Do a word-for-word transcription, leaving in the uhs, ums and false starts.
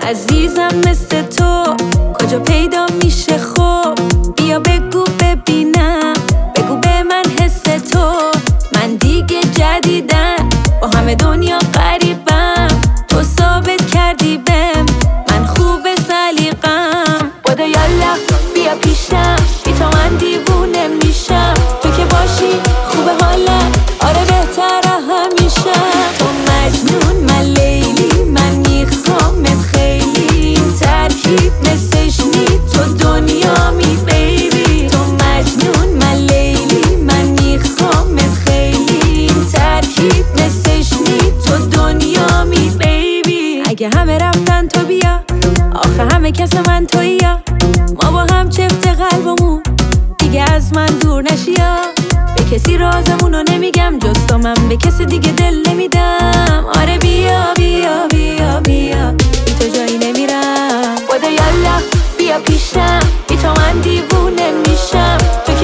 عزیزم مثل تو کجا پیدا میشه خب؟ بیا بگو ببینم، بگو به من حس تو. من دیگه جدیدم با همه دنیا قریبم، تو ثابت کردی بهم من خوب سلیقم. بوده یالا بیا پیشم، بی تو من دیوونه میشم. تو که باشی خوبه حالم، آره بهتره همیشه. تو مجنون من لیلی، من میخوامت خیلی. این ترکیب مثلش نی تو دنیا می بیبی. تو مجنون من لیلی، من میخوامت خیلی. این ترکیب مثلش نی تو دنیا می بیبی. اگه همه رفتن تو بیا، آخه همه کس من تویی یا. ما با هم چفت قلبمون دیگه از من دور نشیا. به کسی رازمونو نمیگم جز تو، من به کسی دیگه دل نمیدم. آره بیا بیا بیا بیا، بی تو جایی نمیرم. بوده یالا بیا پیشم، بی تو من دیوونه میشم. تو